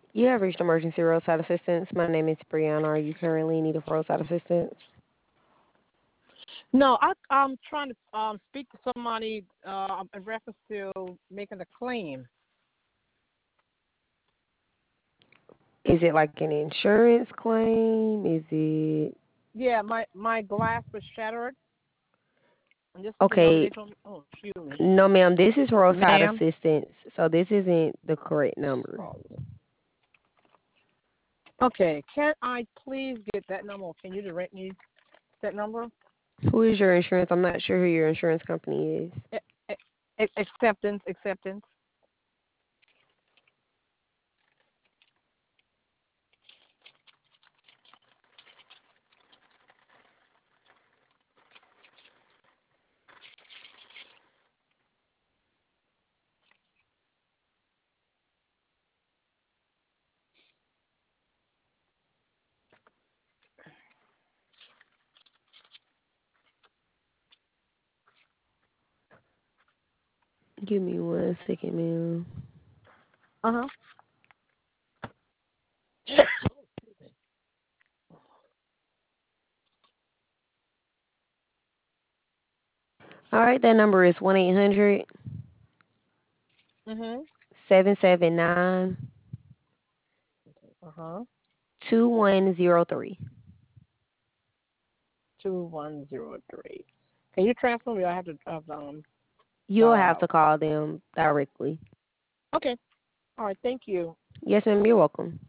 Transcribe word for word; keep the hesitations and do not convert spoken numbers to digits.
You have reached emergency roadside assistance. My name is Brianna. Are you currently in need of roadside assistance? No, I, I'm trying to um, speak to somebody uh, in reference to making a claim. Is it like an insurance claim? Is it Yeah, my, my glass was shattered, and this is the number okay? they told me. Oh, excuse me. No, ma'am. This is roadside Ma'am? assistance, so this isn't the correct number. Oh, okay, can I please get that number? Or can you direct me that number? Who is your insurance? I'm not sure who your insurance company is. A- a- acceptance, acceptance. Give me one second, ma'am. Uh huh. All right, that number is one eight hundred Mhm. seven seven nine Uh huh. two one zero three. Two one zero three. Can you transfer me? I have to uh, um You'll dial have out. to call them directly. Okay. All right. Thank you. Yes, ma'am. You're welcome.